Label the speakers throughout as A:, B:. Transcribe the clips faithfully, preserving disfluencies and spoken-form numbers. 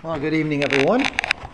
A: Well, good evening, everyone.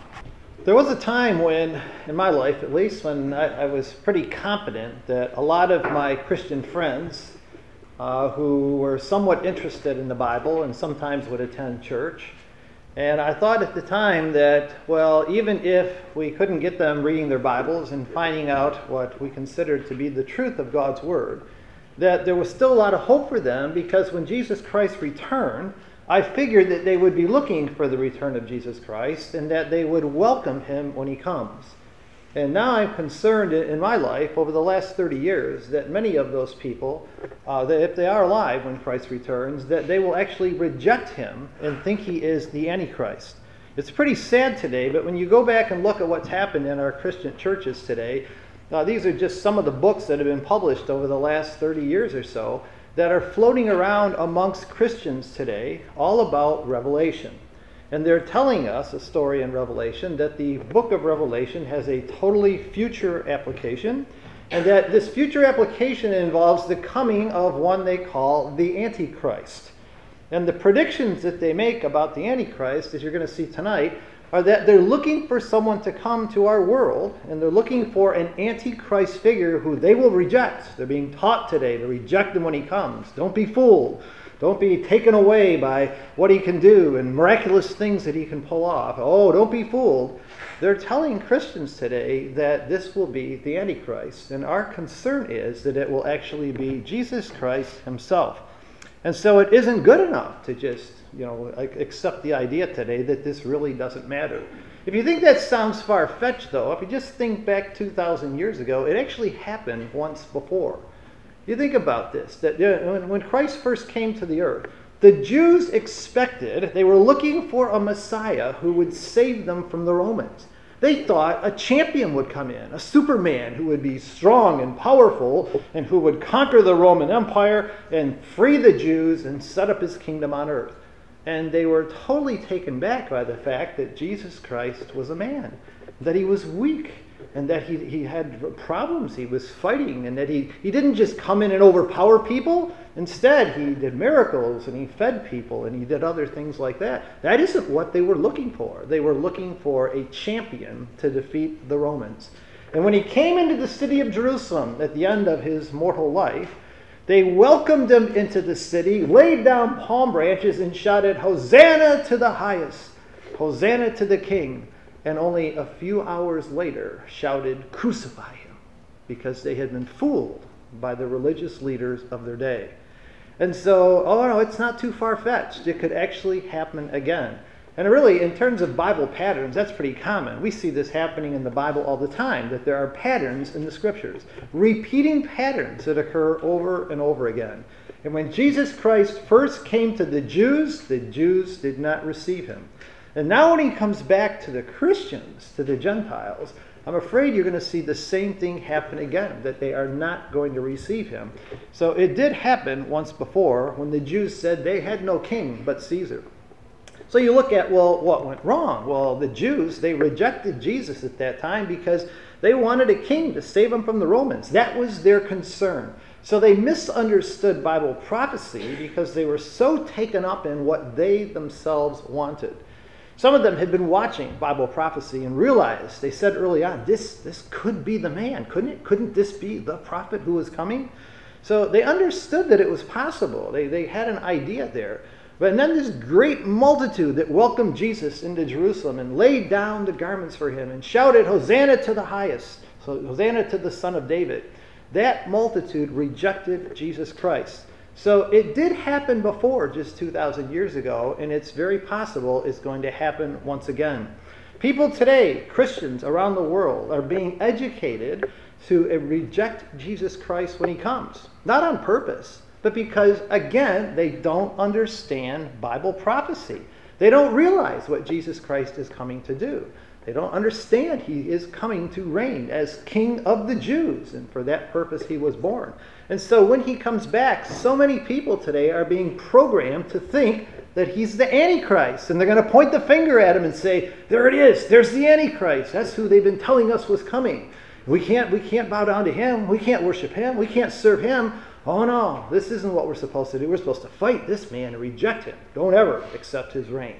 A: There was a time when, in my life at least, when I, I was pretty confident that a lot of my Christian friends uh, who were somewhat interested in the Bible and sometimes would attend church, and I thought at the time that, well, even if we couldn't get them reading their Bibles and finding out what we considered to be the truth of God's Word, that there was still a lot of hope for them, because when Jesus Christ returned, I figured that they would be looking for the return of Jesus Christ and that they would welcome him when he comes. And now I'm concerned in my life over the last thirty years that many of those people, uh, that if they are alive when Christ returns, that they will actually reject him and think he is the Antichrist. It's pretty sad today, but when you go back and look at what's happened in our Christian churches today, uh, these are just some of the books that have been published over the last thirty years or so that are floating around amongst Christians today, all about Revelation. And they're telling us a story in Revelation that the book of Revelation has a totally future application, and that this future application involves the coming of one they call the Antichrist. And the predictions that they make about the Antichrist, as you're going to see tonight, are that they're looking for someone to come to our world, and they're looking for an Antichrist figure who they will reject. They're being taught today to reject him when he comes. Don't be fooled. Don't be taken away by what he can do and miraculous things that he can pull off. Oh, don't be fooled. They're telling Christians today that this will be the Antichrist, and our concern is that it will actually be Jesus Christ himself. And so it isn't good enough to just, you know, accept the idea today that this really doesn't matter. If you think that sounds far-fetched, though, if you just think back two thousand years ago, it actually happened once before. You think about this, that when Christ first came to the earth, the Jews expected, they were looking for a Messiah who would save them from the Romans. They thought a champion would come in, a Superman who would be strong and powerful and who would conquer the Roman Empire and free the Jews and set up his kingdom on earth. And they were totally taken back by the fact that Jesus Christ was a man, that he was weak, and that he, he had problems he was fighting, and that he, he didn't just come in and overpower people. Instead, he did miracles, and he fed people, and he did other things like that. That isn't what they were looking for. They were looking for a champion to defeat the Romans. And when he came into the city of Jerusalem at the end of his mortal life, they welcomed him into the city, laid down palm branches, and shouted, "Hosanna to the highest! Hosanna to the King!" And only a few hours later shouted, "Crucify him," because they had been fooled by the religious leaders of their day. And so, oh no, it's not too far-fetched. It could actually happen again. And really, in terms of Bible patterns, that's pretty common. We see this happening in the Bible all the time, that there are patterns in the Scriptures, repeating patterns that occur over and over again. And when Jesus Christ first came to the Jews, the Jews did not receive him. And now when he comes back to the Christians, to the Gentiles, I'm afraid you're going to see the same thing happen again, that they are not going to receive him. So it did happen once before when the Jews said they had no king but Caesar. So you look at, well, what went wrong? Well, the Jews, they rejected Jesus at that time because they wanted a king to save them from the Romans. That was their concern. So they misunderstood Bible prophecy because they were so taken up in what they themselves wanted. Some of them had been watching Bible prophecy and realized, they said early on, this, this could be the man, couldn't it? Couldn't this be the prophet who was coming? So they understood that it was possible. They, they had an idea there. But then this great multitude that welcomed Jesus into Jerusalem and laid down the garments for him and shouted, "Hosanna to the highest," so Hosanna to the Son of David. That multitude rejected Jesus Christ. So it did happen before, just two thousand years ago, and it's very possible it's going to happen once again. People today, Christians around the world, are being educated to reject Jesus Christ when he comes. Not on purpose, but because, again, they don't understand Bible prophecy. They don't realize what Jesus Christ is coming to do. They don't understand he is coming to reign as King of the Jews, and for that purpose he was born. And so when he comes back, so many people today are being programmed to think that he's the Antichrist, and they're going to point the finger at him and say, "There it is, there's the Antichrist. That's who they've been telling us was coming. We can't, we can't bow down to him. We can't worship him. We can't serve him. Oh no, this isn't what we're supposed to do. We're supposed to fight this man and reject him. Don't ever accept his reign."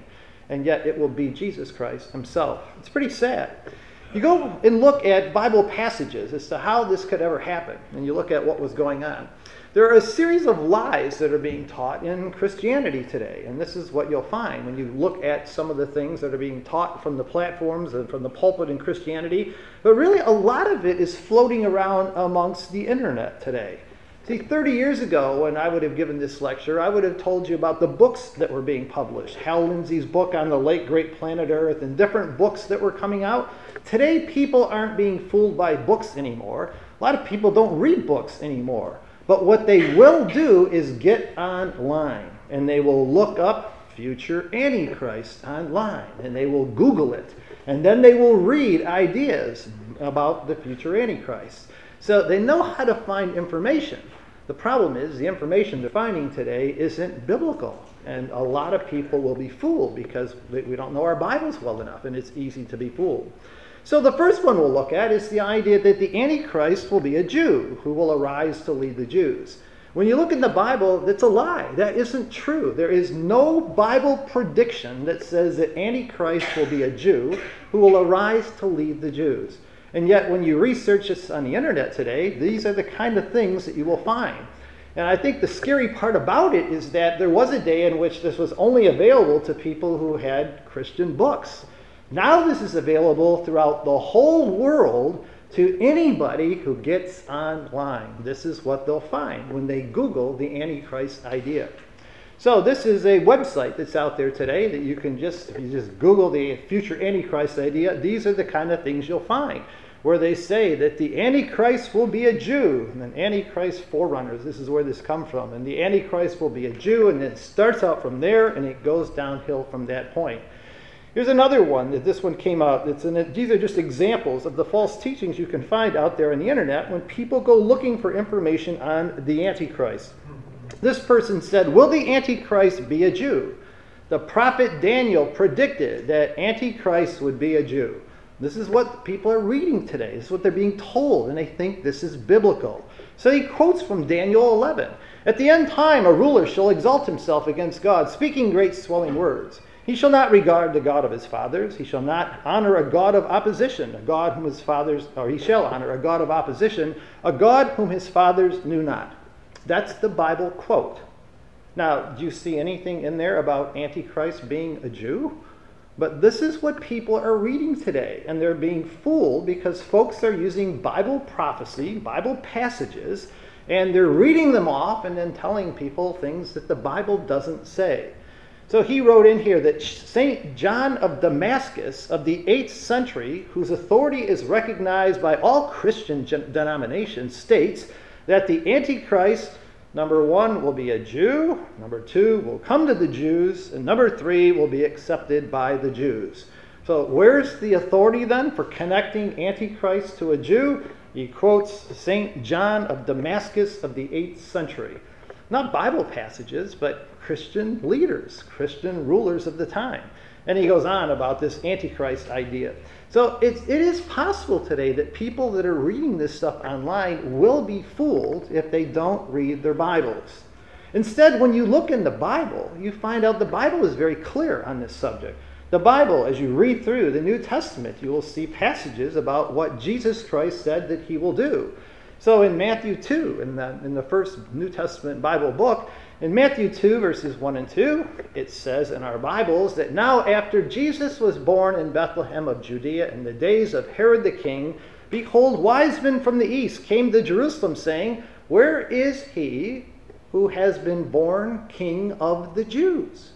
A: and yet it will be Jesus Christ himself. It's pretty sad. You go and look at Bible passages as to how this could ever happen, and you look at what was going on. There are a series of lies that are being taught in Christianity today, and this is what you'll find when you look at some of the things that are being taught from the platforms and from the pulpit in Christianity. But really, a lot of it is floating around amongst the internet today. See, thirty years ago, when I would have given this lecture, I would have told you about the books that were being published. Hal Lindsey's book on the late great planet Earth and different books that were coming out. Today, people aren't being fooled by books anymore. A lot of people don't read books anymore. But what they will do is get online, and they will look up future Antichrist online, and they will Google it, and then they will read ideas about the future Antichrist. So they know how to find information. The problem is the information they're finding today isn't biblical, and a lot of people will be fooled because we don't know our Bibles well enough, and it's easy to be fooled. So the first one we'll look at is the idea that the Antichrist will be a Jew who will arise to lead the Jews. When you look in the Bible, that's a lie. That isn't true. There is no Bible prediction that says that Antichrist will be a Jew who will arise to lead the Jews. And yet when you research this on the internet today, these are the kind of things that you will find. And I think the scary part about it is that there was a day in which this was only available to people who had Christian books. Now this is available throughout the whole world to anybody who gets online. This is what they'll find when they Google the Antichrist idea. So this is a website that's out there today that you can just, if you just Google the future Antichrist idea, these are the kind of things you'll find, where they say that the Antichrist will be a Jew, and then Antichrist forerunners, this is where this comes from, and the Antichrist will be a Jew, and it starts out from there, and it goes downhill from that point. Here's another one, that this one came out. It's an, these are just examples of the false teachings you can find out there on the internet when people go looking for information on the Antichrist. This person said, will the Antichrist be a Jew? The prophet Daniel predicted that Antichrist would be a Jew. This is what people are reading today. This is what they're being told, and they think this is biblical. So he quotes from Daniel eleven. At the end time, a ruler shall exalt himself against God, speaking great swelling words. He shall not regard the God of his fathers. He shall not honor a God of opposition, a God whom his fathers, or he shall honor a God of opposition, a God whom his fathers knew not. That's the Bible quote. Now, do you see anything in there about Antichrist being a Jew? But this is what people are reading today, and they're being fooled because folks are using Bible prophecy, Bible passages, and they're reading them off and then telling people things that the Bible doesn't say. So he wrote in here that Saint John of Damascus of the eighth century, whose authority is recognized by all Christian denominations, states that the Antichrist, number one, will be a Jew, number two, will come to the Jews, and number three, will be accepted by the Jews. So where's the authority then for connecting Antichrist to a Jew? He quotes Saint John of Damascus of the eighth century. Not Bible passages, but Christian leaders, Christian rulers of the time. And he goes on about this Antichrist idea. So it's, it is possible today that people that are reading this stuff online will be fooled if they don't read their Bibles. Instead, when you look in the Bible, you find out the Bible is very clear on this subject. The Bible, as you read through the New Testament, you will see passages about what Jesus Christ said that he will do. So in Matthew two, in the, in the first New Testament Bible book, in Matthew two, verses one and two, it says in our Bibles that now after Jesus was born in Bethlehem of Judea in the days of Herod the king, behold, wise men from the east came to Jerusalem, saying, where is he who has been born King of the Jews?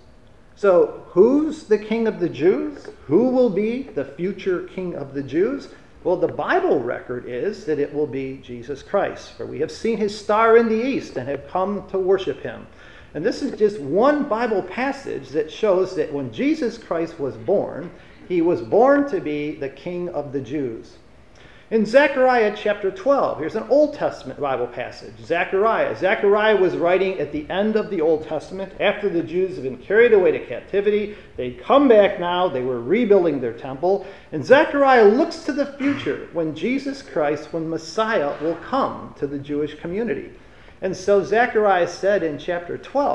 A: So who's the King of the Jews? Who will be the future King of the Jews? Well, the Bible record is that it will be Jesus Christ, for we have seen his star in the east and have come to worship him. And this is just one Bible passage that shows that when Jesus Christ was born, he was born to be the King of the Jews. In Zechariah chapter twelve, here's an Old Testament Bible passage. Zechariah. Zechariah was writing at the end of the Old Testament after the Jews had been carried away to captivity. They'd come back now. They were rebuilding their temple. And Zechariah looks to the future when Jesus Christ, when Messiah, will come to the Jewish community. And so Zechariah said in chapter twelve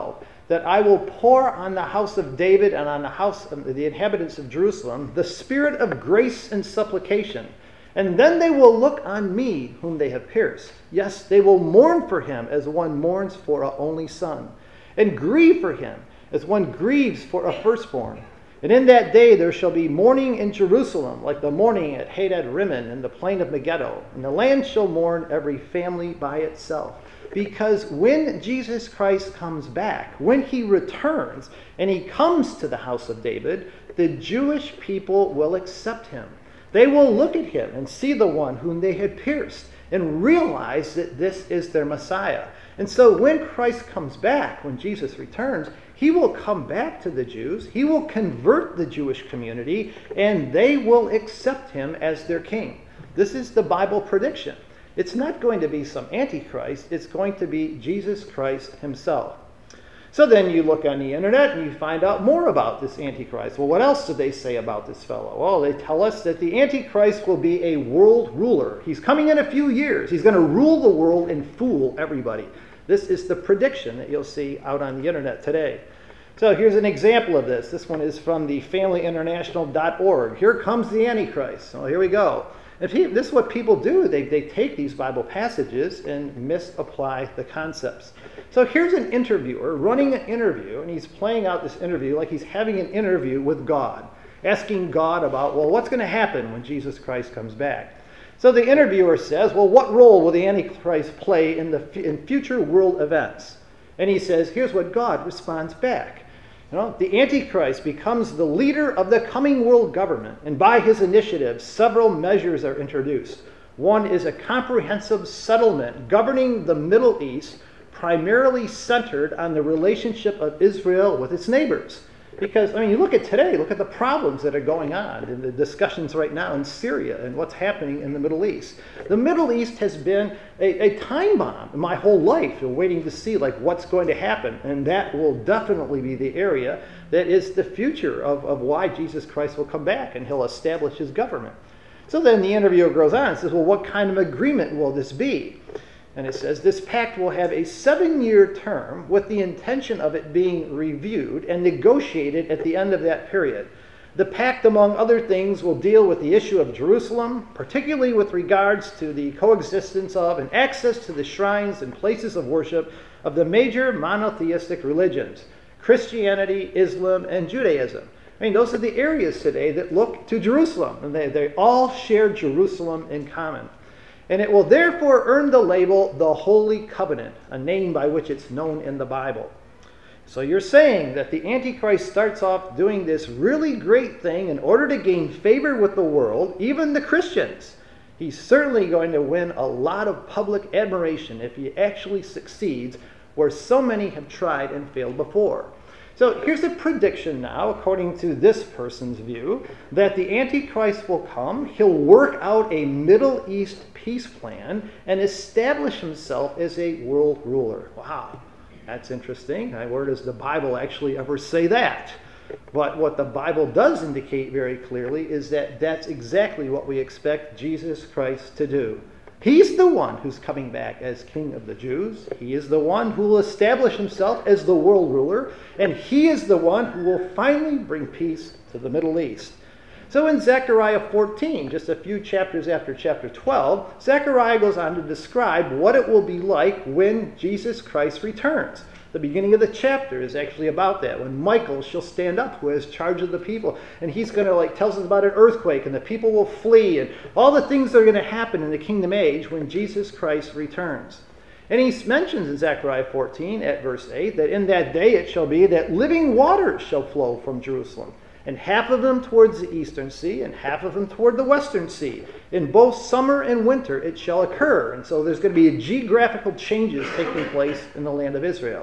A: that I will pour on the house of David and on the house of the inhabitants of Jerusalem the spirit of grace and supplication. And then they will look on me whom they have pierced. Yes, they will mourn for him as one mourns for a only son, and grieve for him as one grieves for a firstborn. And in that day there shall be mourning in Jerusalem, like the mourning at Hadad Rimmon in the plain of Megiddo. And the land shall mourn every family by itself. Because when Jesus Christ comes back, when he returns, and he comes to the house of David, the Jewish people will accept him. They will look at him and see the one whom they had pierced and realize that this is their Messiah. And so when Christ comes back, when Jesus returns, he will come back to the Jews, he will convert the Jewish community, and they will accept him as their king. This is the Bible prediction. It's not going to be some antichrist, it's going to be Jesus Christ himself. So then you look on the internet and you find out more about this Antichrist. Well, what else do they say about this fellow? Well, they tell us that the Antichrist will be a world ruler. He's coming in a few years. He's going to rule the world and fool everybody. This is the prediction that you'll see out on the internet today. So here's an example of this. This one is from the family international dot org. Here comes the Antichrist. So here we go. If he, this is what people do. They, they take these Bible passages and misapply the concepts. So here's an interviewer running an interview, and he's playing out this interview like he's having an interview with God, asking God about, well, what's going to happen when Jesus Christ comes back? So the interviewer says, well, what role will the Antichrist play in, the, in future world events? And he says, here's what God responds back. You know, the Antichrist becomes the leader of the coming world government, and by his initiative, several measures are introduced. One is a comprehensive settlement governing the Middle East, primarily centered on the relationship of Israel with its neighbors. Because, I mean, you look at today, look at the problems that are going on in the discussions right now in Syria and what's happening in the Middle East. The Middle East has been a, a time bomb my whole life, waiting to see like what's going to happen. And that will definitely be the area that is the future of, of why Jesus Christ will come back and he'll establish his government. So then the interviewer goes on and says, well, what kind of agreement will this be? And it says, this pact will have a seven-year term with the intention of it being reviewed and negotiated at the end of that period. The pact, among other things, will deal with the issue of Jerusalem, particularly with regards to the coexistence of and access to the shrines and places of worship of the major monotheistic religions, Christianity, Islam, and Judaism. I mean, those are the areas today that look to Jerusalem, and they, they all share Jerusalem in common. And it will therefore earn the label, the Holy Covenant, a name by which it's known in the Bible. So you're saying that the Antichrist starts off doing this really great thing in order to gain favor with the world, even the Christians. He's certainly going to win a lot of public admiration if he actually succeeds, where so many have tried and failed before. So here's a prediction now, according to this person's view, that the Antichrist will come, he'll work out a Middle East peace plan, and establish himself as a world ruler. Wow, that's interesting. Where does the Bible actually ever say that? But what the Bible does indicate very clearly is that that's exactly what we expect Jesus Christ to do. He's the one who's coming back as King of the Jews. He is the one who will establish himself as the world ruler. And he is the one who will finally bring peace to the Middle East. So in Zechariah fourteen, just a few chapters after chapter twelve, Zechariah goes on to describe what it will be like when Jesus Christ returns. The beginning of the chapter is actually about that, when Michael shall stand up, who has charge of the people, and he's going to like tells us about an earthquake, and the people will flee, and all the things that are going to happen in the kingdom age when Jesus Christ returns. And he mentions in Zechariah fourteen at verse eight that in that day it shall be that living waters shall flow from Jerusalem, and half of them towards the eastern sea, and half of them toward the western sea. In both summer and winter it shall occur. And so there's going to be geographical changes taking place in the land of Israel.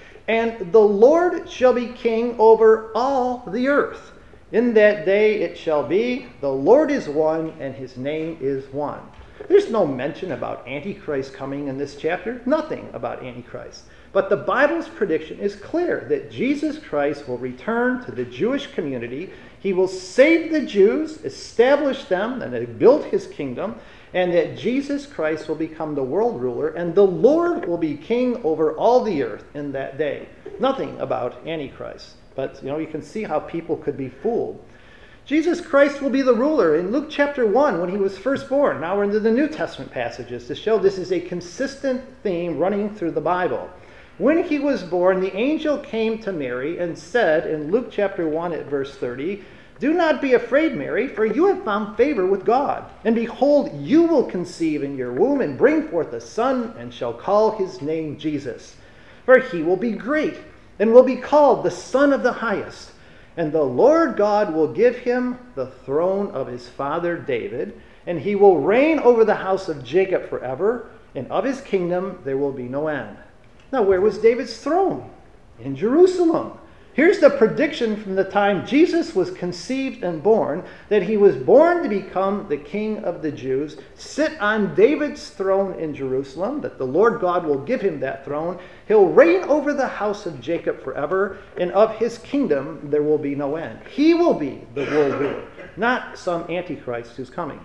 A: And the Lord shall be king over all the earth. In that day it shall be, the Lord is one, and his name is one. There's no mention about Antichrist coming in this chapter. Nothing about Antichrist. But the Bible's prediction is clear that Jesus Christ will return to the Jewish community. He will save the Jews, establish them, and build his kingdom, and that Jesus Christ will become the world ruler, and the Lord will be king over all the earth in that day. Nothing about Antichrist. But, you know, you can see how people could be fooled. Jesus Christ will be the ruler in Luke chapter one when he was first born. Now we're into the New Testament passages to show this is a consistent theme running through the Bible. When he was born, the angel came to Mary and said in Luke chapter one at verse thirty, "Do not be afraid, Mary, for you have found favor with God. And behold, you will conceive in your womb and bring forth a son, and shall call his name Jesus. For he will be great, and will be called the Son of the Highest. And the Lord God will give him the throne of his father David, and he will reign over the house of Jacob forever, and of his kingdom there will be no end." Now, where was David's throne? In Jerusalem. Here's the prediction from the time Jesus was conceived and born, that he was born to become the King of the Jews, sit on David's throne in Jerusalem, that the Lord God will give him that throne. He'll reign over the house of Jacob forever, and of his kingdom there will be no end. He will be the world ruler, not some Antichrist who's coming.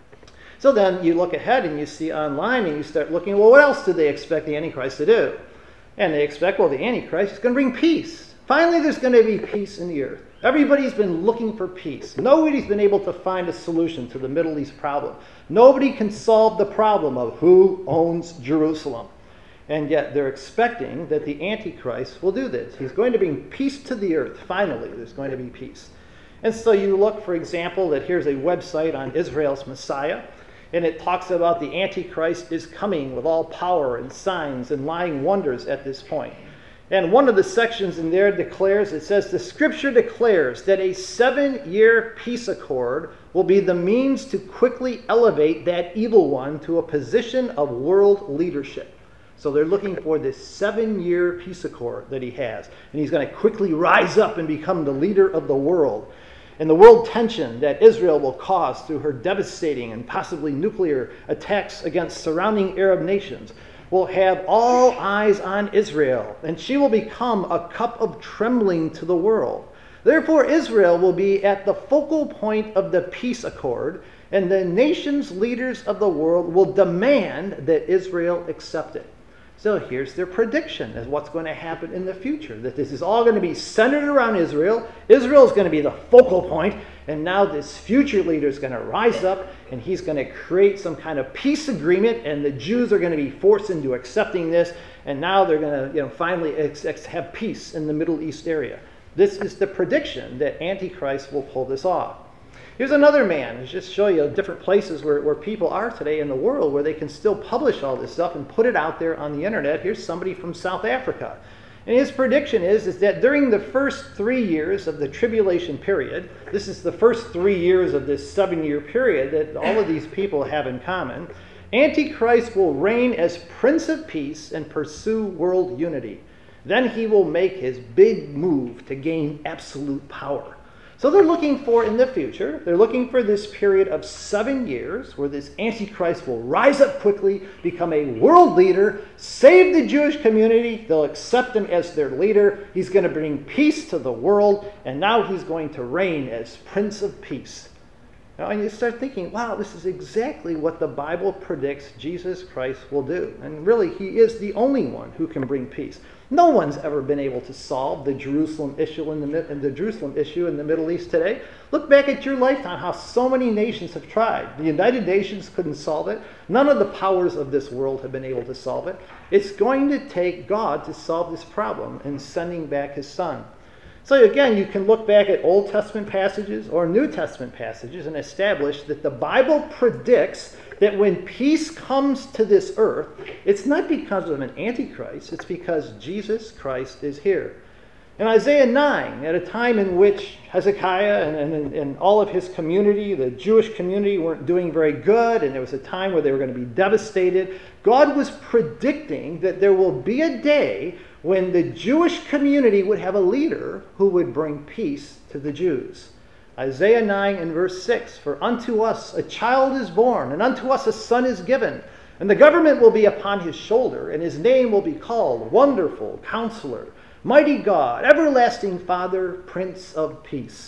A: So then you look ahead and you see online and you start looking, well, what else do they expect the Antichrist to do? And they expect, well, the Antichrist is going to bring peace. Finally, there's going to be peace in the earth. Everybody's been looking for peace. Nobody's been able to find a solution to the Middle East problem. Nobody can solve the problem of who owns Jerusalem. And yet they're expecting that the Antichrist will do this. He's going to bring peace to the earth. Finally, there's going to be peace. And so you look, for example, that here's a website on Israel's Messiah, and it talks about the Antichrist is coming with all power and signs and lying wonders at this point. And one of the sections in there declares, it says, the scripture declares that a seven-year peace accord will be the means to quickly elevate that evil one to a position of world leadership. So they're looking for this seven-year peace accord that he has. And he's going to quickly rise up and become the leader of the world. And the world tension that Israel will cause through her devastating and possibly nuclear attacks against surrounding Arab nations will have all eyes on Israel, and she will become a cup of trembling to the world. Therefore, Israel will be at the focal point of the peace accord, and the nations' leaders of the world will demand that Israel accept it. So here's their prediction as what's going to happen in the future, that this is all going to be centered around Israel. Israel is going to be the focal point, and now this future leader is going to rise up, and he's going to create some kind of peace agreement, and the Jews are going to be forced into accepting this, and now they're going to, you know, finally ex- ex- have peace in the Middle East area. This is the prediction that Antichrist will pull this off. Here's another man. Let's just show you different places where, where people are today in the world where they can still publish all this stuff and put it out there on the internet. Here's somebody from South Africa. And his prediction is, is that during the first three years of the tribulation period, this is the first three years of this seven-year period that all of these people have in common, Antichrist will reign as Prince of Peace and pursue world unity. Then he will make his big move to gain absolute power. So they're looking for, in the future, they're looking for this period of seven years where this Antichrist will rise up quickly, become a world leader, save the Jewish community, they'll accept him as their leader, he's going to bring peace to the world, and now he's going to reign as Prince of Peace. Now, and you start thinking, wow, this is exactly what the Bible predicts Jesus Christ will do. And really, he is the only one who can bring peace. No one's ever been able to solve the Jerusalem issue in the, the Jerusalem issue in the Middle East today. Look back at your lifetime, how so many nations have tried. The United Nations couldn't solve it. None of the powers of this world have been able to solve it. It's going to take God to solve this problem in sending back his son. So again, you can look back at Old Testament passages or New Testament passages and establish that the Bible predicts that when peace comes to this earth, it's not because of an Antichrist, it's because Jesus Christ is here. In Isaiah nine, at a time in which Hezekiah and, and, and all of his community, the Jewish community, weren't doing very good, and there was a time where they were going to be devastated, God was predicting that there will be a day when the Jewish community would have a leader who would bring peace to the Jews. Isaiah nine and verse six, "For unto us a child is born, and unto us a son is given, and the government will be upon his shoulder, and his name will be called Wonderful Counselor, Mighty God, Everlasting Father, Prince of Peace.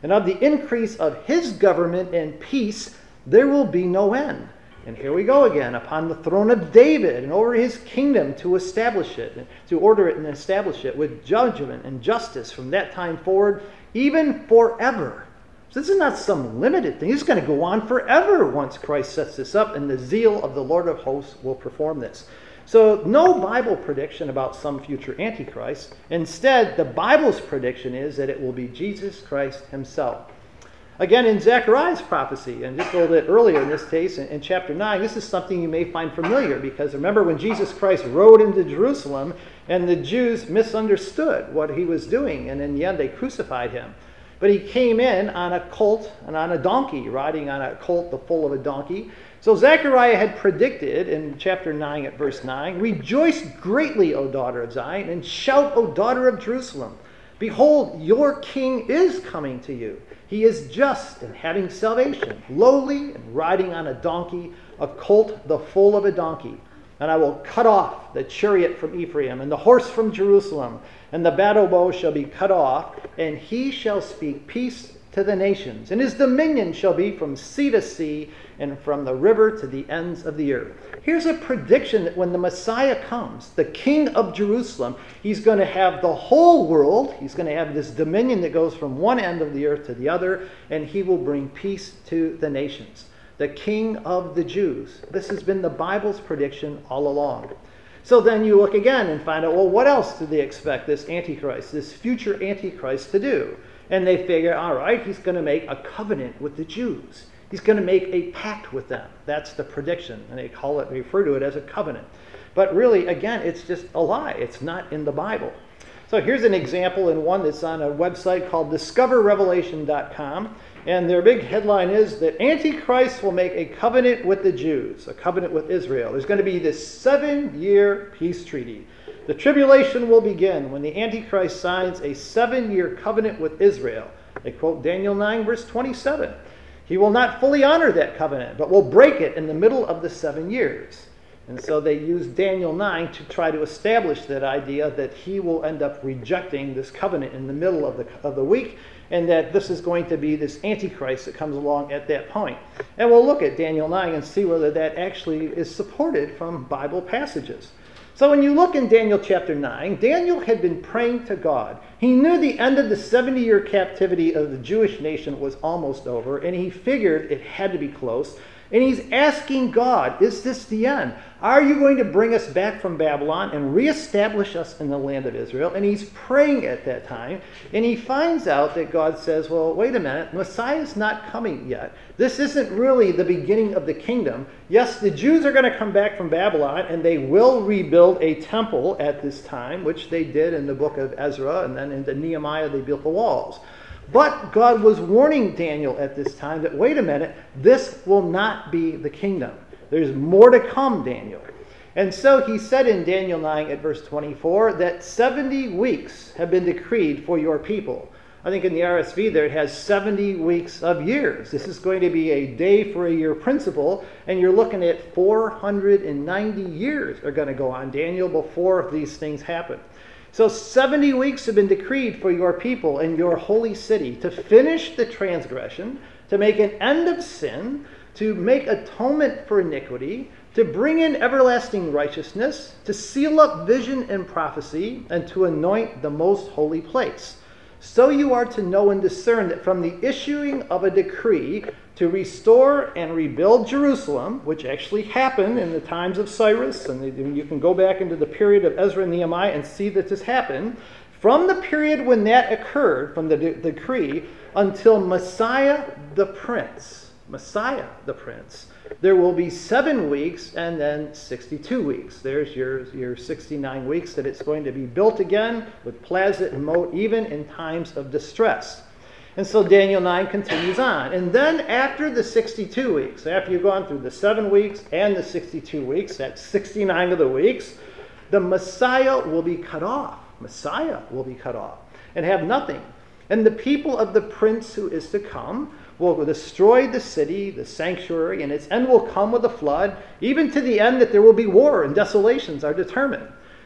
A: and of the increase of his government and peace there will be no end. And here we go again, upon the throne of David and over his kingdom to establish it, to order it and establish it with judgment and justice from that time forward, even forever. So this is not some limited thing. This is going to go on forever once Christ sets this up, and the zeal of the Lord of hosts will perform this. So no Bible prediction about some future Antichrist. Instead, the Bible's prediction is that it will be Jesus Christ himself. Again, in Zechariah's prophecy, and just a little bit earlier in this case, in, in chapter nine, this is something you may find familiar, because remember when Jesus Christ rode into Jerusalem and the Jews misunderstood what he was doing, and in the end they crucified him. But he came in on a colt and on a donkey, riding on a colt the foal of a donkey. So Zechariah had predicted in chapter nine at verse nine, "Rejoice greatly, O daughter of Zion, and shout, O daughter of Jerusalem. Behold, your king is coming to you. He is just and having salvation, lowly and riding on a donkey, a colt, the foal of a donkey. And I will cut off the chariot from Ephraim and the horse from Jerusalem, and the battle bow shall be cut off, and he shall speak peace to the nations. And his dominion shall be from sea to sea, and from the river to the ends of the earth." Here's a prediction that when the Messiah comes, the King of Jerusalem, he's going to have the whole world. He's going to have this dominion that goes from one end of the earth to the other, and he will bring peace to the nations. The King of the Jews. This has been the Bible's prediction all along. So then you look again and find out, well, what else do they expect this Antichrist, this future Antichrist to do? And they figure, all right, he's going to make a covenant with the Jews. He's going to make a pact with them. That's the prediction. And they call it, refer to it as a covenant. But really, again, it's just a lie. It's not in the Bible. So here's an example in one that's on a website called discover revelation dot com. And their big headline is that Antichrist will make a covenant with the Jews, a covenant with Israel. There's going to be this seven-year peace treaty. The tribulation will begin when the Antichrist signs a seven-year covenant with Israel. They quote Daniel nine, verse twenty-seven. He will not fully honor that covenant, but will break it in the middle of the seven years. And so they use Daniel nine to try to establish that idea that he will end up rejecting this covenant in the middle of the, of the week, and that this is going to be this Antichrist that comes along at that point. And we'll look at Daniel nine and see whether that actually is supported from Bible passages. So when you look in Daniel chapter nine, Daniel had been praying to God. He knew the end of the seventy-year captivity of the Jewish nation was almost over, and he figured it had to be close. And he's asking God, is this the end? Are you going to bring us back from Babylon and reestablish us in the land of Israel? And he's praying at that time, and he finds out that God says, well, wait a minute, Messiah's not coming yet. This isn't really the beginning of the kingdom. Yes, the Jews are going to come back from Babylon, and they will rebuild a temple at this time, which they did in the book of Ezra, and then in Nehemiah they built the walls. But God was warning Daniel at this time that, wait a minute, this will not be the kingdom. There's more to come, Daniel. And so he said in Daniel nine at verse twenty-four that seventy weeks have been decreed for your people. I think in the R S V there it has seventy weeks of years. This is going to be a day for a year principle, and you're looking at four hundred ninety years are going to go on, Daniel, before these things happen. So seventy weeks have been decreed for your people and your holy city to finish the transgression, to make an end of sin, to make atonement for iniquity, to bring in everlasting righteousness, to seal up vision and prophecy, and to anoint the most holy place. So you are to know and discern that from the issuing of a decree to restore and rebuild Jerusalem, which actually happened in the times of Cyrus, and you can go back into the period of Ezra and Nehemiah and see that this happened, from the period when that occurred, from the de- decree, until Messiah the Prince, Messiah the Prince, there will be seven weeks and then sixty-two weeks. There's your, your sixty-nine weeks that it's going to be built again with plaza and moat, even in times of distress. And so Daniel nine continues on. And then after the sixty-two weeks, after you've gone through the seven weeks and the sixty-two weeks, that's sixty-nine of the weeks, the Messiah will be cut off. Messiah will be cut off and have nothing. And the people of the prince who is to come will destroy the city, the sanctuary, and its end will come with a flood, even to the end that there will be war and desolations are determined.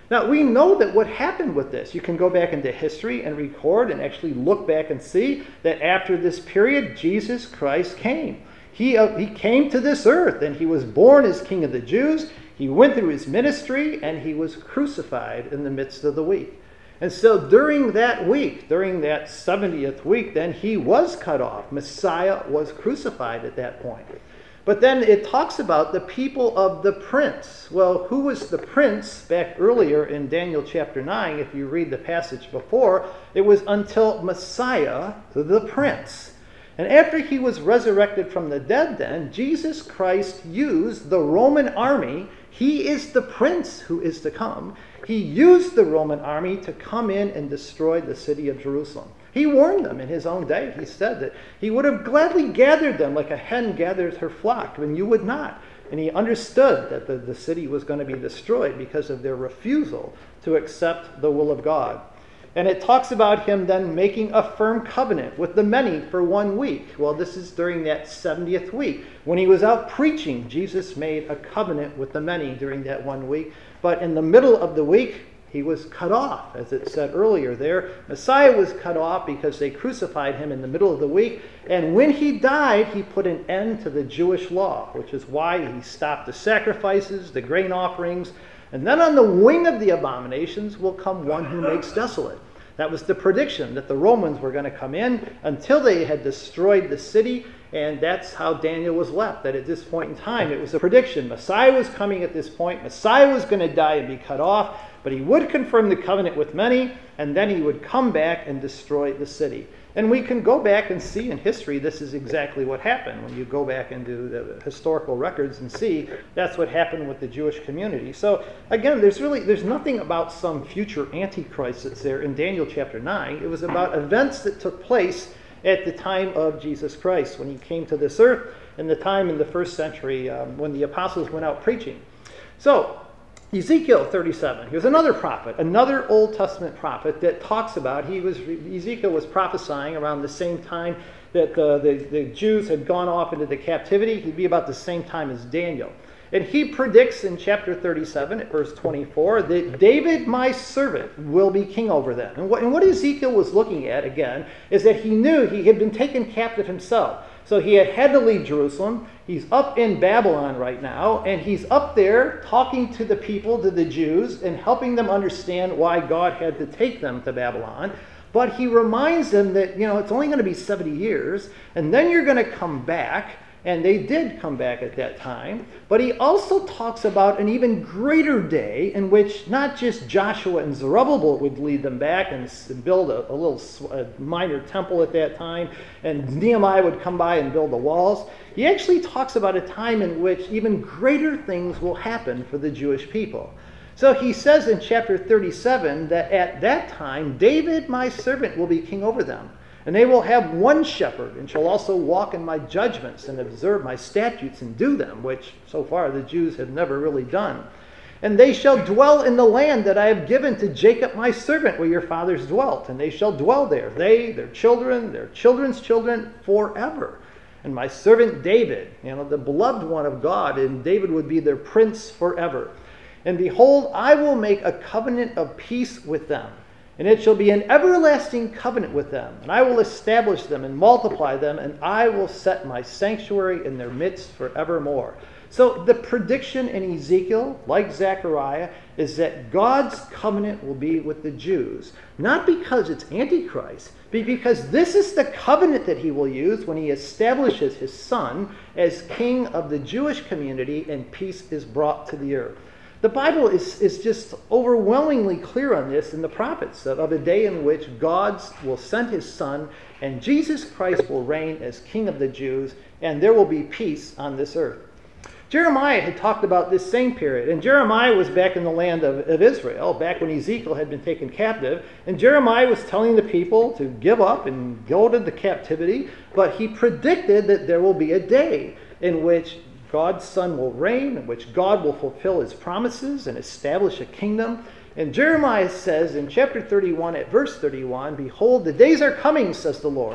A: Now, we know that what happened with this, you can go back into history and record and actually look back and see that after this period, Jesus Christ came. He, uh, he came to this earth, and he was born as King of the Jews. He went through his ministry, and he was crucified in the midst of the week. And so during that week, during that seventieth week, then he was cut off. Messiah was crucified at that point. But then it talks about the people of the prince. Well, who was the prince back earlier in Daniel chapter nine? If you read the passage before, it was until Messiah, the prince. And after he was resurrected from the dead then, Jesus Christ used the Roman army. He is the prince who is to come. He used the Roman army to come in and destroy the city of Jerusalem. He warned them in his own day. He said that he would have gladly gathered them like a hen gathers her flock, and you would not. And he understood that the, the city was going to be destroyed because of their refusal to accept the will of God. And it talks about him then making a firm covenant with the many for one week. Well, this is during that seventieth week. When he was out preaching, Jesus made a covenant with the many during that one week. But in the middle of the week, he was cut off, as it said earlier there. Messiah was cut off because they crucified him in the middle of the week. And when he died, he put an end to the Jewish law, which is why he stopped the sacrifices, the grain offerings. And then on the wing of the abominations will come one who makes desolate. That was the prediction, that the Romans were going to come in until they had destroyed the city. And that's how Daniel was left, that at this point in time, it was a prediction. Messiah was coming at this point. Messiah was going to die and be cut off. But he would confirm the covenant with many, and then he would come back and destroy the city. And we can go back and see in history this is exactly what happened. When you go back into the historical records and see that's what happened with the Jewish community. So again, there's really there's nothing about some future antichrist that's there in Daniel chapter nine. It was about events that took place at the time of Jesus Christ when he came to this earth, and the time in the first century um, when the apostles went out preaching. So Ezekiel thirty-seven. Here's another prophet, another Old Testament prophet that talks about, he was Ezekiel was prophesying around the same time that the, the, the Jews had gone off into the captivity. He'd be about the same time as Daniel. And he predicts in chapter thirty-seven at verse twenty-four that David, my servant, will be king over them. And what, and what Ezekiel was looking at, again, is that he knew he had been taken captive himself. So he had had to leave Jerusalem. He's up in Babylon right now, and he's up there talking to the people, to the Jews, and helping them understand why God had to take them to Babylon. But he reminds them that, you know, it's only going to be seventy years, and then you're going to come back. And they did come back at that time. But he also talks about an even greater day in which not just Joshua and Zerubbabel would lead them back and build a, a little a minor temple at that time, and Nehemiah would come by and build the walls. He actually talks about a time in which even greater things will happen for the Jewish people. So he says in chapter thirty-seven that at that time, David, my servant, will be king over them. And they will have one shepherd, and shall also walk in my judgments and observe my statutes and do them, which so far the Jews have never really done. And they shall dwell in the land that I have given to Jacob my servant, where your fathers dwelt. And they shall dwell there, they, their children, their children's children, forever. And my servant David, you know, the beloved one of God, and David would be their prince forever. And behold, I will make a covenant of peace with them. And it shall be an everlasting covenant with them. And I will establish them and multiply them, and I will set my sanctuary in their midst forevermore. So the prediction in Ezekiel, like Zechariah, is that God's covenant will be with the Jews. Not because it's Antichrist, but because this is the covenant that he will use when he establishes his son as king of the Jewish community, and peace is brought to the earth. The Bible is, is just overwhelmingly clear on this in the prophets of, of a day in which God will send his son and Jesus Christ will reign as King of the Jews, and there will be peace on this earth. Jeremiah had talked about this same period, and Jeremiah was back in the land of, of Israel, back when Ezekiel had been taken captive, and Jeremiah was telling the people to give up and go to the captivity, but he predicted that there will be a day in which God's son will reign, in which God will fulfill his promises and establish a kingdom. And Jeremiah says in chapter thirty-one at verse thirty-one, behold, the days are coming, says the Lord,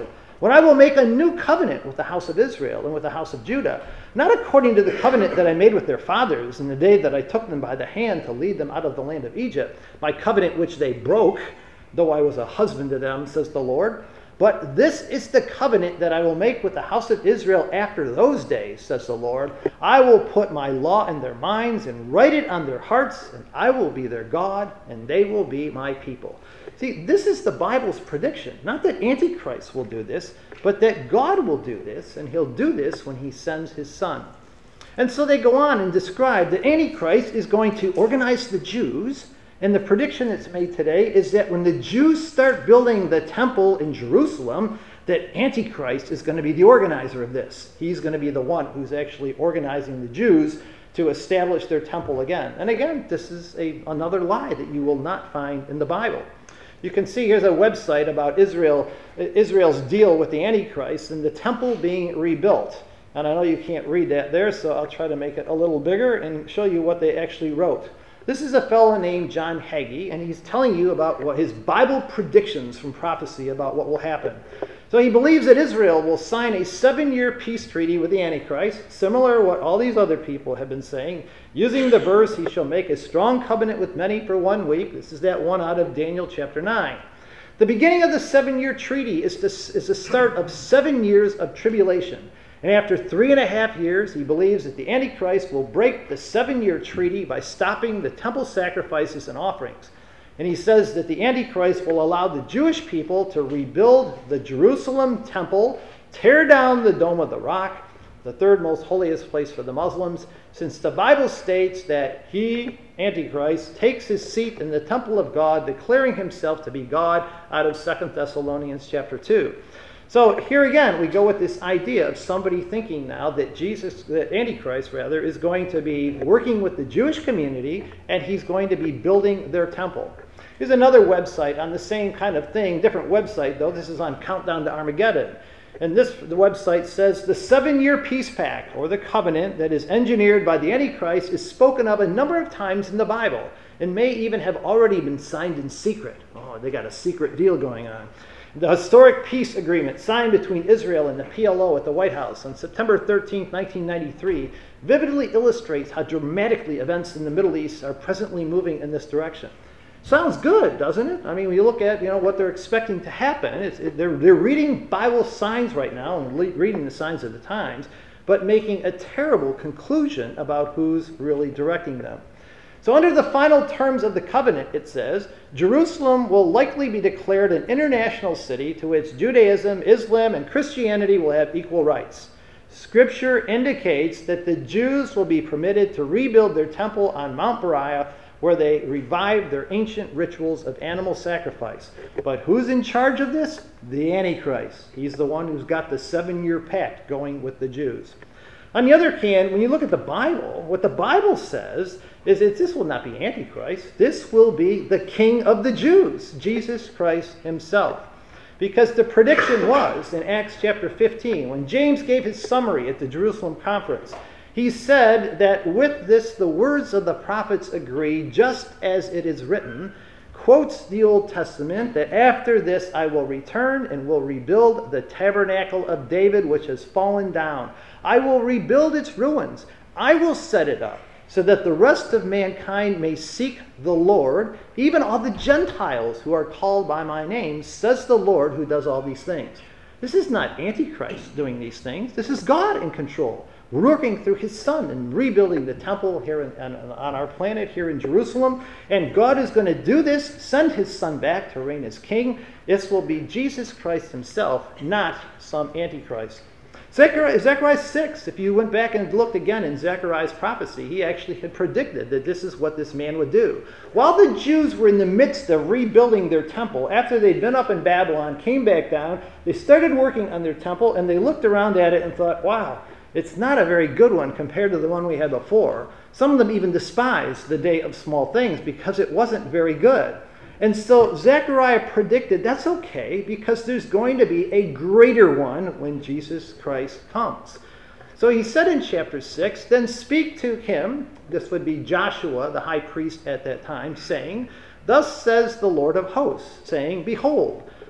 A: when I will make a new covenant with the house of Israel and with the house of Judah, not according to the covenant that I made with their fathers in the day that I took them by the hand to lead them out of the land of Egypt, my covenant which they broke, though I was a husband to them, says the Lord. But this is the covenant that I will make with the house of Israel after those days, says the Lord. I will put my law in their minds and write it on their hearts, and I will be their God, and they will be my people. See, this is the Bible's prediction. Not that Antichrist will do this, but that God will do this, and he'll do this when he sends his son. And so they go on and describe that Antichrist is going to organize the Jews. And the prediction that's made today is that when the Jews start building the temple in Jerusalem, that Antichrist is going to be the organizer of this. He's going to be the one who's actually organizing the Jews to establish their temple again. And again, this is a, another lie that you will not find in the Bible. You can see here's a website about Israel, Israel's deal with the Antichrist and the temple being rebuilt. And I know you can't read that there, so I'll try to make it a little bigger and show you what they actually wrote. This is a fellow named John Hagee, and he's telling you about what his Bible predictions from prophecy about what will happen. So he believes that Israel will sign a seven-year peace treaty with the Antichrist, similar to what all these other people have been saying. Using the verse, he shall make a strong covenant with many for one week. This is that one out of Daniel chapter nine. The beginning of the seven-year treaty is the, is the start of seven years of tribulation. And after three and a half years, he believes that the Antichrist will break the seven-year treaty by stopping the temple sacrifices and offerings. And he says that the Antichrist will allow the Jewish people to rebuild the Jerusalem temple, tear down the Dome of the Rock, the third most holiest place for the Muslims, since the Bible states that he, Antichrist, takes his seat in the temple of God, declaring himself to be God out of Second Thessalonians chapter two. So here again, we go with this idea of somebody thinking now that Jesus, that Antichrist rather, is going to be working with the Jewish community and he's going to be building their temple. Here's another website on the same kind of thing, different website though. This is on Countdown to Armageddon. And this the website says the seven-year peace pact, or the covenant that is engineered by the Antichrist, is spoken of a number of times in the Bible and may even have already been signed in secret. Oh, they got a secret deal going on. The historic peace agreement signed between Israel and the P L O at the White House on September thirteenth, nineteen ninety-three, vividly illustrates how dramatically events in the Middle East are presently moving in this direction. Sounds good, doesn't it? I mean, when you look at you know what they're expecting to happen, it's, it, they're, they're reading Bible signs right now and le- reading the signs of the times, but making a terrible conclusion about who's really directing them. So under the final terms of the covenant, it says, Jerusalem will likely be declared an international city to which Judaism, Islam, and Christianity will have equal rights. Scripture indicates that the Jews will be permitted to rebuild their temple on Mount Moriah, where they revived their ancient rituals of animal sacrifice. But who's in charge of this? The Antichrist. He's the one who's got the seven-year pact going with the Jews. On the other hand, when you look at the Bible, what the Bible says is that this will not be Antichrist. This will be the King of the Jews, Jesus Christ himself. Because the prediction was in Acts chapter fifteen, when James gave his summary at the Jerusalem conference, he said that with this the words of the prophets agree, just as it is written, quotes the Old Testament, that after this I will return and will rebuild the tabernacle of David, which has fallen down. I will rebuild its ruins. I will set it up, so that the rest of mankind may seek the Lord, even all the Gentiles who are called by my name, says the Lord who does all these things. This is not Antichrist doing these things. This is God in control, working through his Son and rebuilding the temple here in, on, on our planet here in Jerusalem. And God is going to do this, send his Son back to reign as king. This will be Jesus Christ himself, not some Antichrist. Zechariah, Zechariah six, if you went back and looked again in Zechariah's prophecy, he actually had predicted that this is what this man would do. While the Jews were in the midst of rebuilding their temple, after they'd been up in Babylon, came back down, they started working on their temple, and they looked around at it and thought, wow, it's not a very good one compared to the one we had before. Some of them even despised the day of small things because it wasn't very good. And so Zechariah predicted that's okay because there's going to be a greater one when Jesus Christ comes. So he said in chapter six, then speak to him, this would be Joshua, the high priest at that time, saying, thus says the Lord of hosts, saying, behold,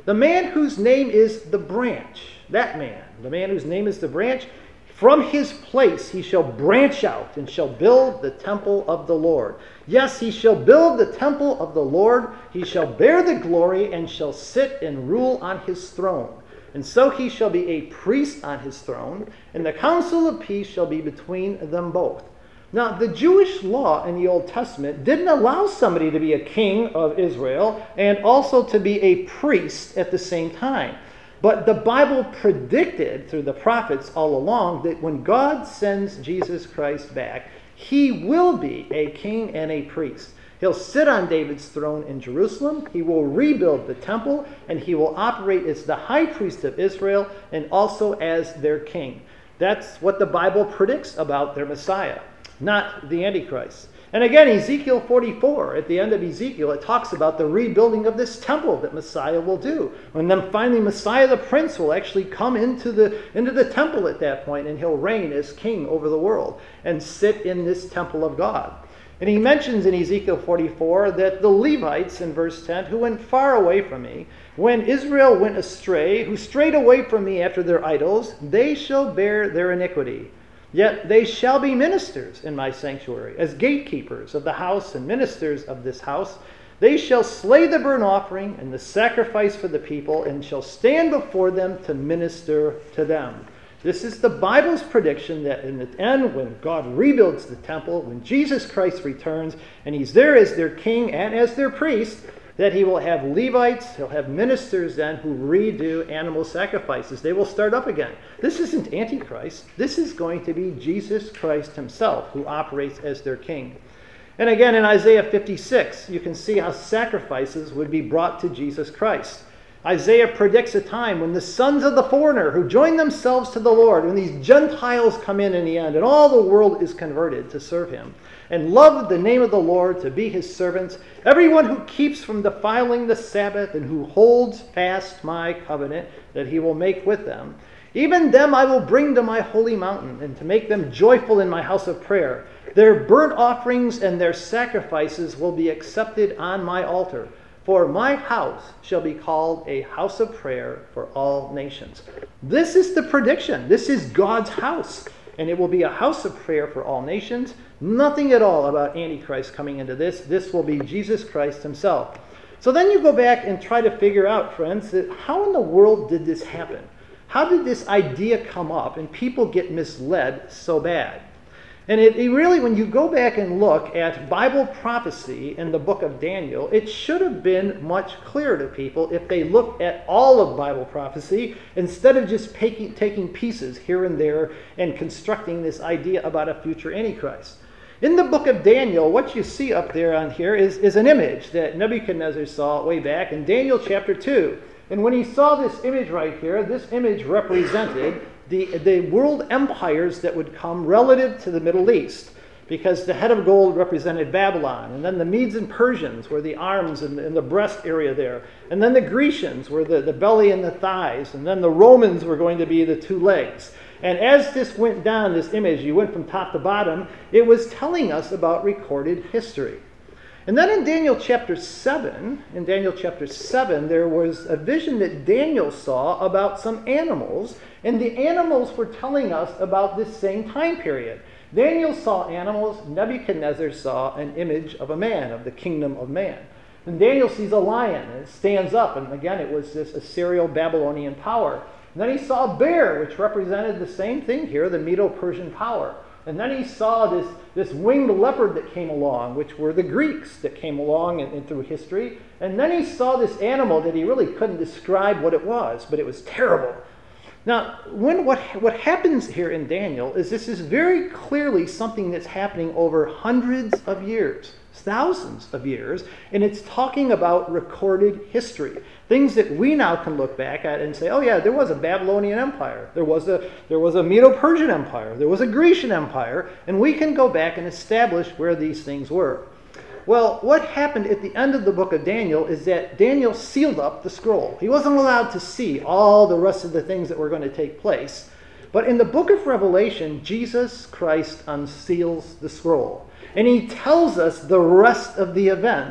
A: The man whose name is the branch, that man, the man whose name is the branch, from his place he shall branch out and shall build the temple of the Lord. Yes, he shall build the temple of the Lord. He shall bear the glory and shall sit and rule on his throne. And so he shall be a priest on his throne, and the council of peace shall be between them both. Now, the Jewish law in the Old Testament didn't allow somebody to be a king of Israel and also to be a priest at the same time. But the Bible predicted through the prophets all along that when God sends Jesus Christ back, he will be a king and a priest. He'll sit on David's throne in Jerusalem. He will rebuild the temple, and he will operate as the high priest of Israel and also as their king. That's what the Bible predicts about their Messiah, not the Antichrist. And again, Ezekiel forty-four, at the end of Ezekiel, it talks about the rebuilding of this temple that Messiah will do. And then finally, Messiah the Prince will actually come into the, into the temple at that point, and he'll reign as king over the world and sit in this temple of God. And he mentions in Ezekiel forty-four that the Levites, in verse ten, who went far away from me, when Israel went astray, who strayed away from me after their idols, they shall bear their iniquity. Yet they shall be ministers in my sanctuary, as gatekeepers of the house and ministers of this house. They shall slay the burnt offering and the sacrifice for the people, and shall stand before them to minister to them. This is the Bible's prediction that in the end, when God rebuilds the temple, when Jesus Christ returns, and he's there as their king and as their priest, that he will have Levites, he'll have ministers then who redo animal sacrifices. They will start up again. This isn't Antichrist. This is going to be Jesus Christ himself who operates as their king. And again, in Isaiah fifty-six, you can see how sacrifices would be brought to Jesus Christ. Isaiah predicts a time when the sons of the foreigner who join themselves to the Lord, when these Gentiles come in in the end, and all the world is converted to serve him, and love the name of the Lord to be his servants, everyone who keeps from defiling the Sabbath and who holds fast my covenant that he will make with them, even them I will bring to my holy mountain, and to make them joyful in my house of prayer. Their burnt offerings and their sacrifices will be accepted on my altar. For my house shall be called a house of prayer for all nations. This is the prediction. This is God's house. And it will be a house of prayer for all nations. Nothing at all about Antichrist coming into this. This will be Jesus Christ himself. So then you go back and try to figure out, friends, that how in the world did this happen? How did this idea come up and people get misled so bad? And it, it really, when you go back and look at Bible prophecy in the book of Daniel, it should have been much clearer to people if they looked at all of Bible prophecy instead of just taking, taking pieces here and there and constructing this idea about a future Antichrist. In the book of Daniel, what you see up there on here is, is an image that Nebuchadnezzar saw way back in Daniel chapter two. And when he saw this image right here, this image represented the, the world empires that would come relative to the Middle East, because the head of gold represented Babylon, and then the Medes and Persians were the arms and the, and the breast area there, and then the Grecians were the, the belly and the thighs, and then the Romans were going to be the two legs. And as this went down, this image, you went from top to bottom, it was telling us about recorded history. And then in Daniel chapter seven, in Daniel chapter seven, there was a vision that Daniel saw about some animals, and the animals were telling us about this same time period. Daniel saw animals, Nebuchadnezzar saw an image of a man, of the kingdom of man. And Daniel sees a lion, and it stands up, and again it was this Assyrio-Babylonian power. And then he saw a bear, which represented the same thing here, the Medo-Persian power. And then he saw this, this winged leopard that came along, which were the Greeks that came along and, and through history. And then he saw this animal that he really couldn't describe what it was, but it was terrible. Now, when what, what happens here in Daniel is this is very clearly something that's happening over hundreds of years, thousands of years, and it's talking about recorded history. Things that we now can look back at and say, oh yeah, there was a Babylonian Empire, there was a, there was a Medo-Persian Empire, there was a Grecian Empire, and we can go back and establish where these things were. Well, what happened at the end of the book of Daniel is that Daniel sealed up the scroll. He wasn't allowed to see all the rest of the things that were going to take place. But in the book of Revelation, Jesus Christ unseals the scroll. And he tells us the rest of the events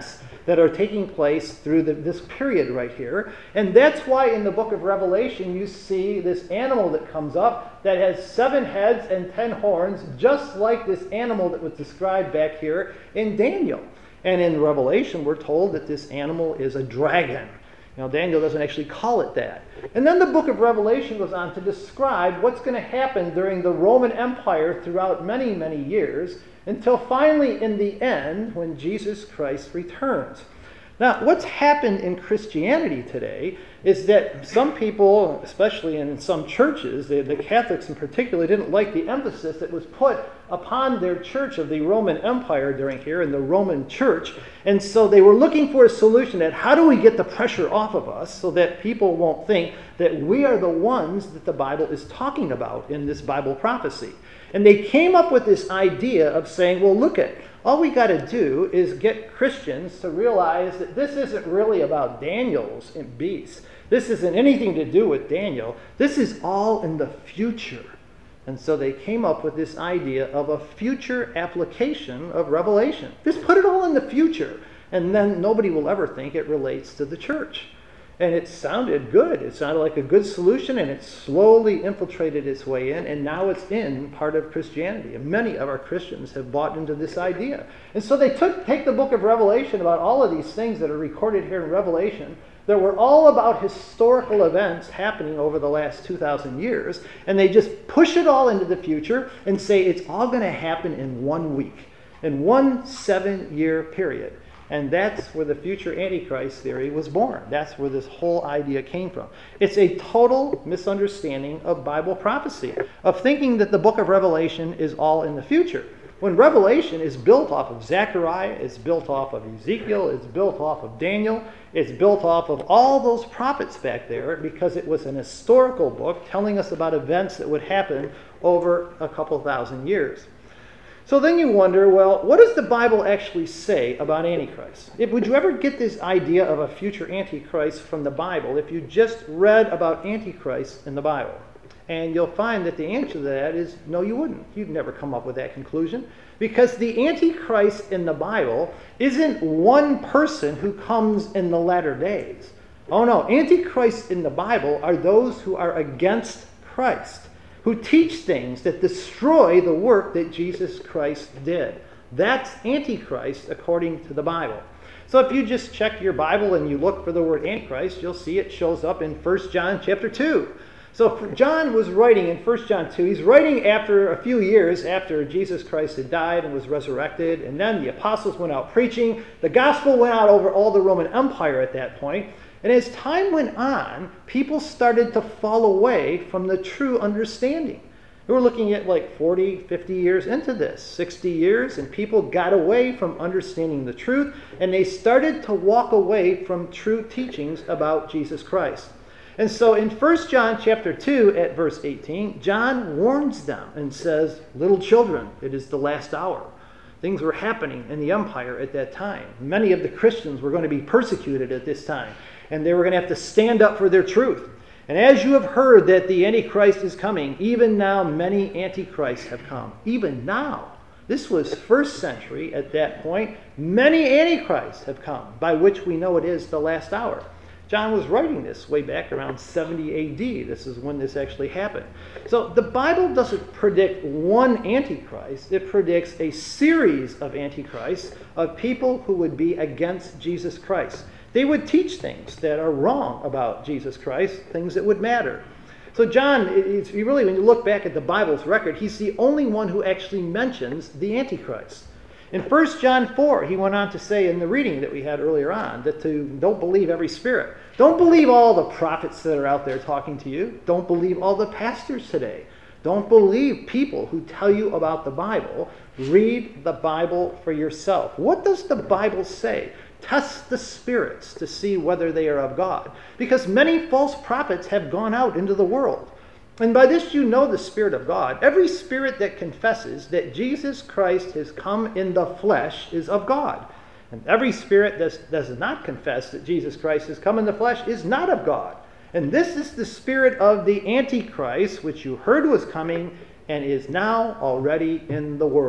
A: that are taking place through the, this period right here. And that's why in the book of Revelation you see this animal that comes up that has seven heads and ten horns, just like this animal that was described back here in Daniel. And in Revelation we're told that this animal is a dragon. You know, Daniel doesn't actually call it that. And then the book of Revelation goes on to describe what's going to happen during the Roman Empire throughout many, many years, until finally in the end when Jesus Christ returns. Now, what's happened in Christianity today is that some people, especially in some churches, the, the Catholics in particular, didn't like the emphasis that was put upon their church of the Roman Empire during here in the Roman Church. And so they were looking for a solution that how do we get the pressure off of us so that people won't think that we are the ones that the Bible is talking about in this Bible prophecy. And they came up with this idea of saying, well, look at, all we got to do is get Christians to realize that this isn't really about Daniel's beasts. This isn't anything to do with Daniel. This is all in the future. And so they came up with this idea of a future application of Revelation. Just put it all in the future, and then nobody will ever think it relates to the church. And it sounded good. It sounded like a good solution, and it slowly infiltrated its way in, and now it's in part of Christianity. And many of our Christians have bought into this idea. And so they took take the book of Revelation about all of these things that are recorded here in Revelation that were all about historical events happening over the last two thousand years, and they just push it all into the future and say it's all going to happen in one week, in one seven-year period. And that's where the future Antichrist theory was born. That's where this whole idea came from. It's a total misunderstanding of Bible prophecy, of thinking that the book of Revelation is all in the future. When Revelation is built off of Zechariah, it's built off of Ezekiel, it's built off of Daniel, it's built off of all those prophets back there because it was an historical book telling us about events that would happen over a couple thousand years. So then you wonder, well, what does the Bible actually say about Antichrist? If, would you ever get this idea of a future Antichrist from the Bible if you just read about Antichrist in the Bible? And you'll find that the answer to that is no, you wouldn't. You'd never come up with that conclusion. Because the Antichrist in the Bible isn't one person who comes in the latter days. Oh no, Antichrists in the Bible are those who are against Christ, who teach things that destroy the work that Jesus Christ did. That's Antichrist according to the Bible. So if you just check your Bible and you look for the word Antichrist, you'll see it shows up in First John chapter two. So John was writing in First John two, he's writing after a few years after Jesus Christ had died and was resurrected, and then the apostles went out preaching. The gospel went out over all the Roman Empire at that point. And as time went on, people started to fall away from the true understanding. We were looking at like forty, fifty years into this, sixty years, and people got away from understanding the truth, and they started to walk away from true teachings about Jesus Christ. And so in First John chapter two at verse eighteen, John warns them and says, little children, it is the last hour. Things were happening in the empire at that time. Many of the Christians were going to be persecuted at this time, and they were going to have to stand up for their truth. And as you have heard that the Antichrist is coming, even now many Antichrists have come. Even now. This was first century at that point. Many Antichrists have come, by which we know it is the last hour. John was writing this way back around seventy A D. This is when this actually happened. So the Bible doesn't predict one Antichrist. It predicts a series of Antichrists, of people who would be against Jesus Christ. They would teach things that are wrong about Jesus Christ, things that would matter. So John, it's really, when you look back at the Bible's record, he's the only one who actually mentions the Antichrist. In First John four, he went on to say in the reading that we had earlier on, that to don't believe every spirit. Don't believe all the prophets that are out there talking to you. Don't believe all the pastors today. Don't believe people who tell you about the Bible. Read the Bible for yourself. What does the Bible say? Test the spirits to see whether they are of God. Because many false prophets have gone out into the world. And by this you know the Spirit of God. Every spirit that confesses that Jesus Christ has come in the flesh is of God. And every spirit that does not confess that Jesus Christ has come in the flesh is not of God. And this is the spirit of the Antichrist, which you heard was coming and is now already in the world.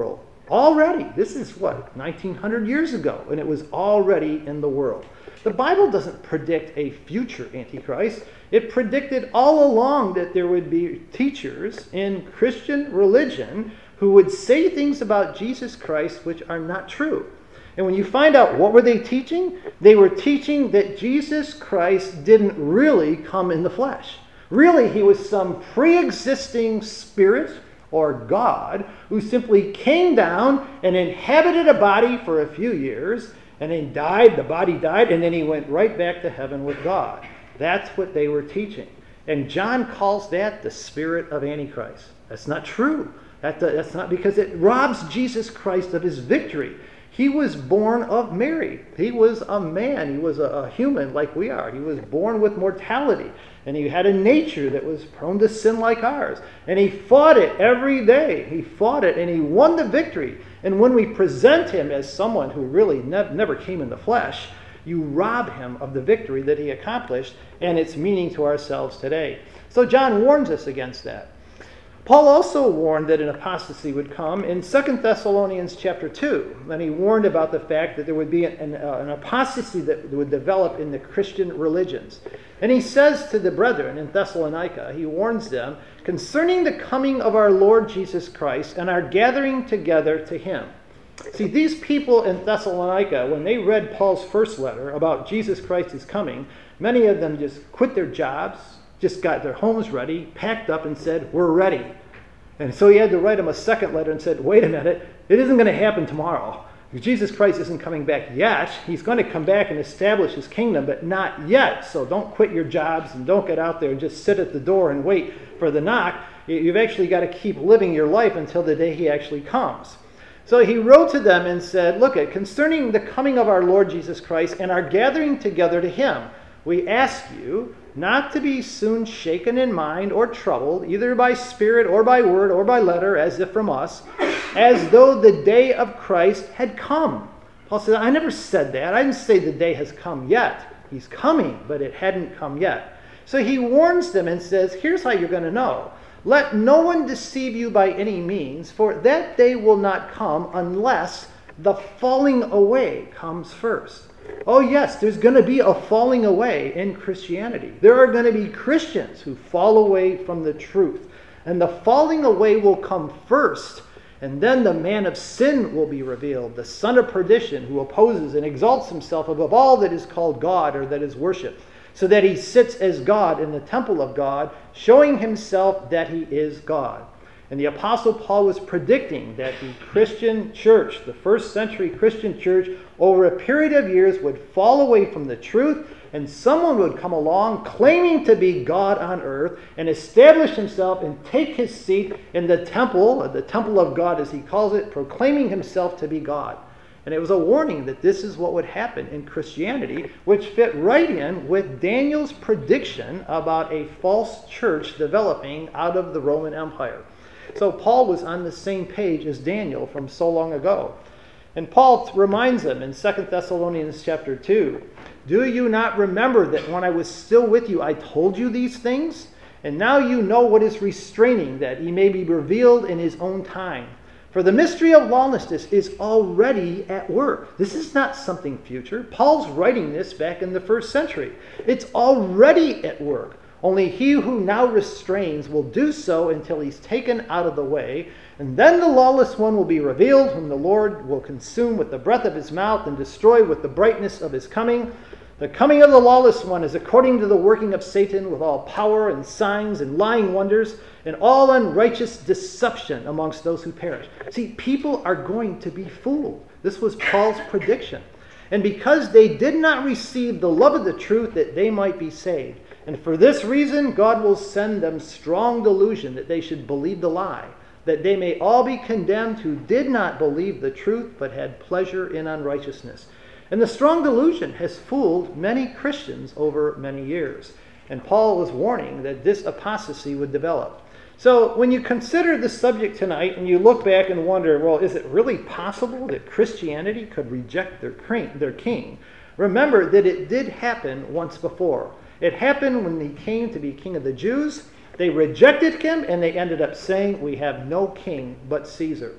A: Already. This is what, nineteen hundred years ago, and it was already in the world. The Bible doesn't predict a future Antichrist. It predicted all along that there would be teachers in Christian religion who would say things about Jesus Christ which are not true. And when you find out what were they teaching, they were teaching that Jesus Christ didn't really come in the flesh. Really, he was some pre-existing spirit or God who simply came down and inhabited a body for a few years and then died, the body died, and then he went right back to heaven with God. That's what they were teaching. And John calls that the spirit of Antichrist. That's not true. That, that's not, because it robs Jesus Christ of his victory. He was born of Mary. He was a man. He was a, a human like we are. He was born with mortality. And he had a nature that was prone to sin like ours. And he fought it every day. He fought it and he won the victory. And when we present him as someone who really ne- never came in the flesh, you rob him of the victory that he accomplished and its meaning to ourselves today. So John warns us against that. Paul also warned that an apostasy would come in Second Thessalonians chapter two. And he warned about the fact that there would be an, uh, an apostasy that would develop in the Christian religions. And he says to the brethren in Thessalonica, he warns them concerning the coming of our Lord Jesus Christ and our gathering together to him. See, these people in Thessalonica, when they read Paul's first letter about Jesus Christ is coming, many of them just quit their jobs, just got their homes ready, packed up and said, we're ready. And so he had to write them a second letter and said, wait a minute, it isn't going to happen tomorrow. Jesus Christ isn't coming back yet. He's going to come back and establish his kingdom, but not yet. So don't quit your jobs and don't get out there and just sit at the door and wait for the knock. You've actually got to keep living your life until the day he actually comes. So he wrote to them and said, look, at concerning the coming of our Lord Jesus Christ and our gathering together to him, we ask you not to be soon shaken in mind or troubled, either by spirit or by word or by letter, as if from us, as though the day of Christ had come. Paul said, I never said that. I didn't say the day has come yet. He's coming, but it hadn't come yet. So he warns them and says, here's how you're going to know. Let no one deceive you by any means, for that day will not come unless the falling away comes first. Oh yes, there's going to be a falling away in Christianity. There are going to be Christians who fall away from the truth. And the falling away will come first. And then the man of sin will be revealed, the son of perdition, who opposes and exalts himself above all that is called God or that is worshipped, so that he sits as God in the temple of God, showing himself that he is God. And the Apostle Paul was predicting that the Christian church, the first century Christian church, over a period of years would fall away from the truth, and someone would come along claiming to be God on earth and establish himself and take his seat in the temple, the temple of God as he calls it, proclaiming himself to be God. And it was a warning that this is what would happen in Christianity, which fit right in with Daniel's prediction about a false church developing out of the Roman Empire. So Paul was on the same page as Daniel from so long ago. And Paul reminds them in Second Thessalonians chapter two, do you not remember that when I was still with you, I told you these things? And now you know what is restraining, that he may be revealed in his own time. For the mystery of lawlessness is already at work. This is not something future. Paul's writing this back in the first century. It's already at work. Only he who now restrains will do so until he's taken out of the way. And then the lawless one will be revealed, whom the Lord will consume with the breath of his mouth and destroy with the brightness of his coming. The coming of the lawless one is according to the working of Satan, with all power and signs and lying wonders and all unrighteous deception amongst those who perish. See, people are going to be fooled. This was Paul's prediction. And because they did not receive the love of the truth, that they might be saved. And for this reason, God will send them strong delusion that they should believe the lie, that they may all be condemned who did not believe the truth, but had pleasure in unrighteousness. And the strong delusion has fooled many Christians over many years. And Paul was warning that this apostasy would develop. So when you consider the subject tonight and you look back and wonder, well, is it really possible that Christianity could reject their their king? Remember that it did happen once before. It happened when he came to be king of the Jews. They rejected him and they ended up saying, we have no king but Caesar.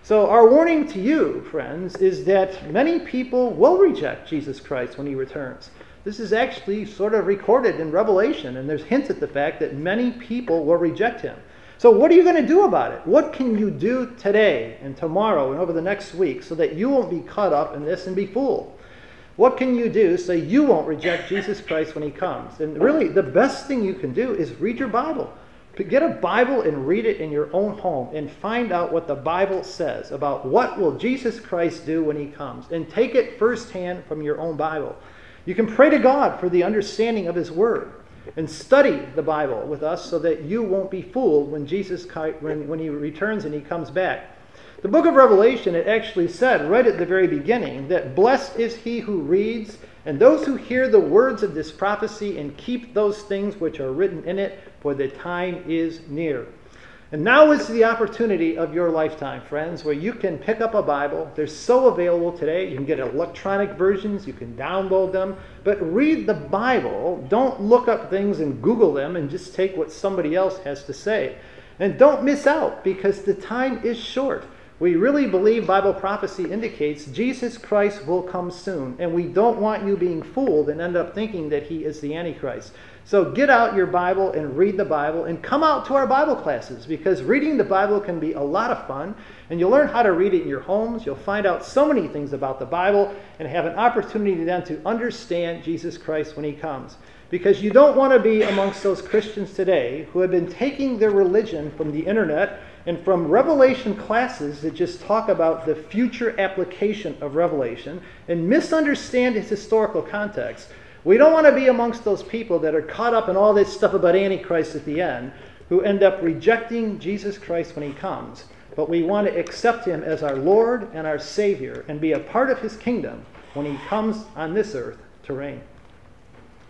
A: So our warning to you, friends, is that many people will reject Jesus Christ when he returns. This is actually sort of recorded in Revelation, and there's hints at the fact that many people will reject him. So what are you going to do about it? What can you do today and tomorrow and over the next week so that you won't be caught up in this and be fooled? What can you do so you won't reject Jesus Christ when he comes? And really, the best thing you can do is read your Bible. Get a Bible and read it in your own home and find out what the Bible says about what will Jesus Christ do when he comes. And take it firsthand from your own Bible. You can pray to God for the understanding of his word. And study the Bible with us so that you won't be fooled when Jesus when, when he returns and he comes back. The book of Revelation, it actually said right at the very beginning that blessed is he who reads and those who hear the words of this prophecy and keep those things which are written in it, for the time is near. And now is the opportunity of your lifetime, friends, where you can pick up a Bible. They're so available today. You can get electronic versions. You can download them. But read the Bible. Don't look up things and Google them and just take what somebody else has to say. And don't miss out, because the time is short. We really believe Bible prophecy indicates Jesus Christ will come soon. And we don't want you being fooled and end up thinking that he is the Antichrist. So get out your Bible and read the Bible, and come out to our Bible classes, because reading the Bible can be a lot of fun, and you'll learn how to read it in your homes. You'll find out so many things about the Bible and have an opportunity then to understand Jesus Christ when he comes. Because you don't want to be amongst those Christians today who have been taking their religion from the internet and from Revelation classes that just talk about the future application of Revelation and misunderstand its historical context. We don't want to be amongst those people that are caught up in all this stuff about Antichrist at the end, who end up rejecting Jesus Christ when he comes. But we want to accept him as our Lord and our Savior and be a part of his kingdom when he comes on this earth to reign.